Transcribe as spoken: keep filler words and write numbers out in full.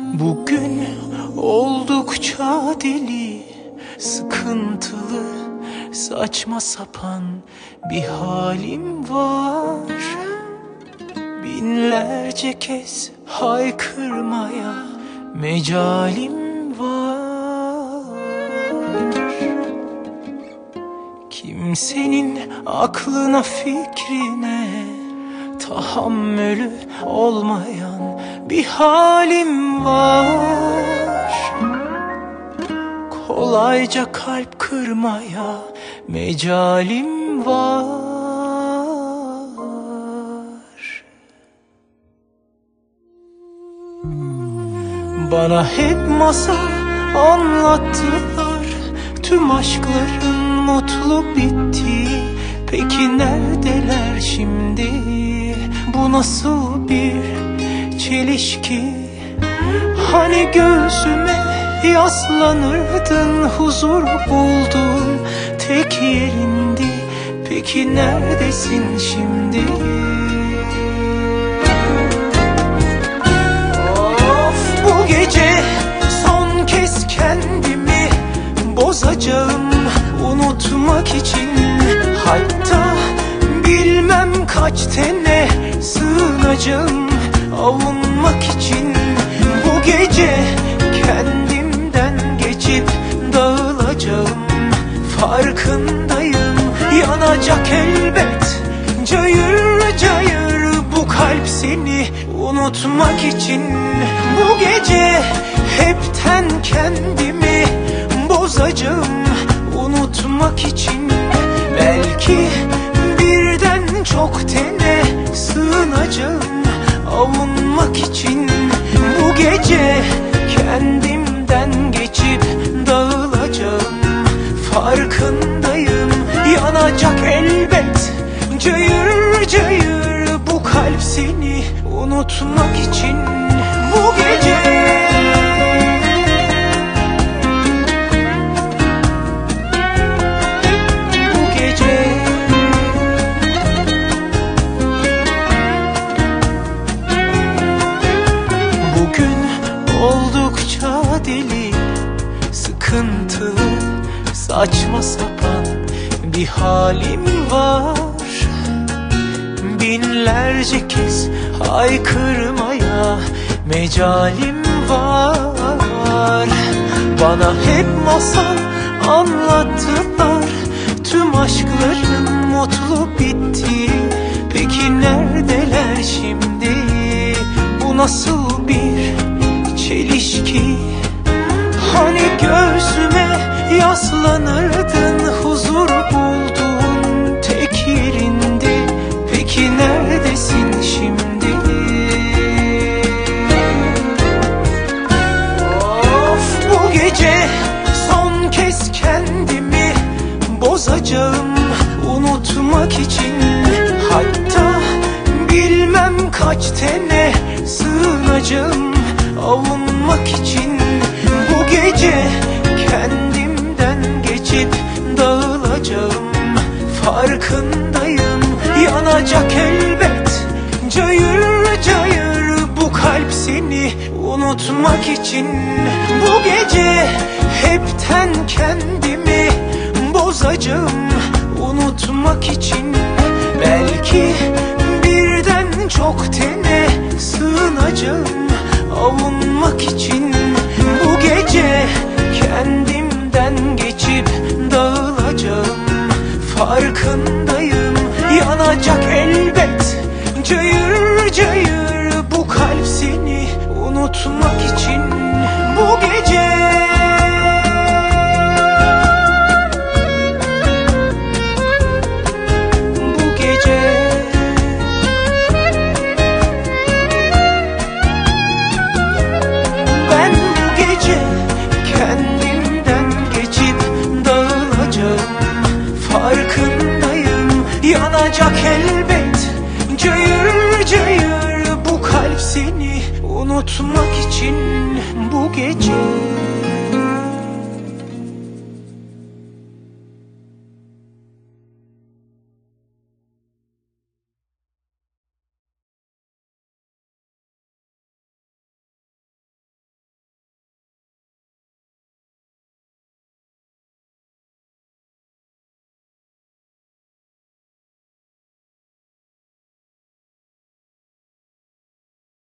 Bugün oldukça deli, sıkıntılı, saçma sapan bir halim var. Binlerce kez haykırmaya mecalim var. Kimsenin aklına fikrine tahammülü olmayan bir halim var. Kolayca kalp kırmaya mecalim var. Bana hep masal anlattılar, tüm aşkların mutlu bitti. Peki neredeler şimdi? Bu nasıl bir çelişki? Hani göğsüme yaslanırdın, huzur buldun tek yerindi. Peki neredesin şimdi? Of, bu gece son kez kendimi bozacağım unutmak için. Hatta bilmem kaç tene sığınacağım avunmak için. Bu gece kendimden geçip dağılacağım, farkındayım. Yanacak elbet cayır cayır bu kalp seni unutmak için. Bu gece hepten kendimi bozacağım unutmak için. Belki birden çok tene sığınacağım avunmak için. Bu gece kendimden geçip dağılacağım, farkındayım. Yanacak elbet cayır cayır bu kalp seni unutmak için. Bu gece oldukça deli, sıkıntılı, saçma sapan bir halim var. Binlerce kez haykırmaya mecalim var. Bana hep masal anlattılar, tüm aşkların mutlu bitti. Peki neredeler şimdi? Bu nasıl bir çelişki? Hani göğsüme yaslanırdın, huzur buldun tek yerinde. Peki neredesin şimdi? Of, bu gece son kez kendimi bozacağım unutmak için. Hatta bilmem kaç tene sığınacağım avunmak için. Bu gece kendimden geçip dağılacağım, farkındayım. Yanacak elbet cayır cayır bu kalp seni unutmak için. Bu gece hepten kendimi bozacağım unutmak için. Belki birden çok tene sığınacağım avunmak için. Bu gece kendimden geçip dağılacağım, farkındayım. Yanacak elbet cayır cayır bu kalp seni unutmak için. Bu gece farkındayım. Yanacak elbet cayır cayır bu kalp seni unutmak için. Bu gece